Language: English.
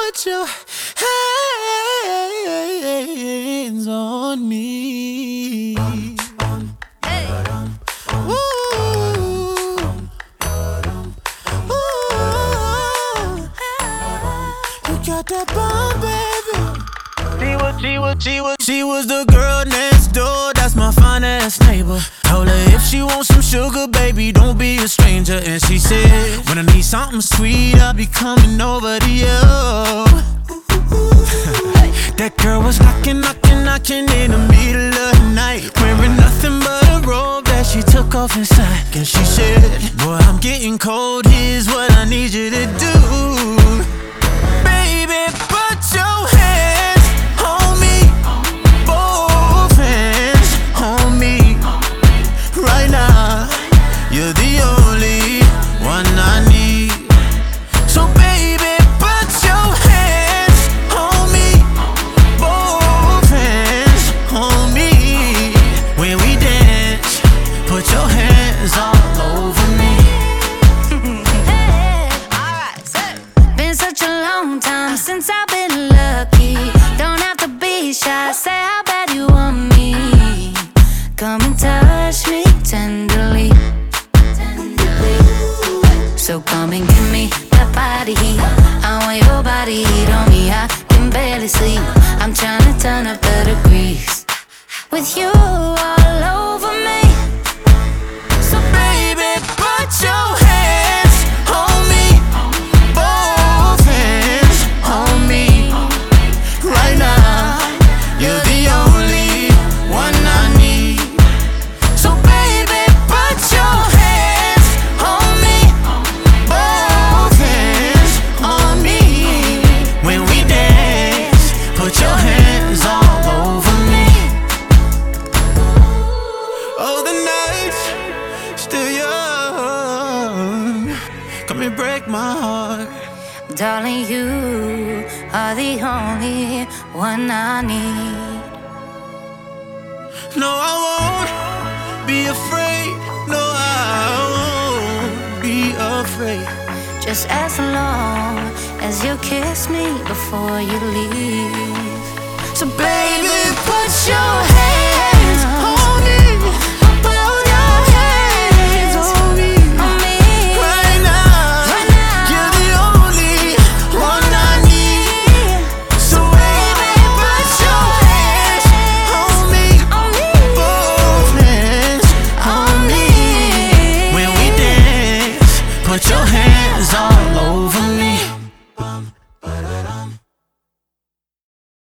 put your hands on me. Hey. Ooh. Ooh. You got that bomb, baby. She was the girl next door, that's my fine-ass neighbor. Told her if she wants some sugar, baby, don't be a stranger. And she said, when I need something sweet, I'll be coming over to you. That girl was knocking in the middle of the night, wearing nothing but a robe that she took off inside. And she said, boy, I'm getting cold, here's what I need you to do. Baby, put your hands on me, both hands on me. Right now, you're the only one I need. So baby, put your hands on me, both hands on me. When we dance, put your hands all over me. Hey, alright, been such a long time since I've been lucky. Don't have to be shy, say how bad you want me. Come and touch me tenderly. So come and give me that body heat. I want your body heat on me. I can barely sleep. I'm trying to turn up the degrees with you all over me. So baby, put your hands on me, both hands on me. Right now, you're the only one I need. So baby, put your hands on me, both hands on me. When we dance, put your hands all over me. Oh, the night's still young, come and break my heart. Darling, you are the only one I need. No, I won't be afraid. No, I won't be afraid. Just as long as you kiss me before you leave. So baby, put your hands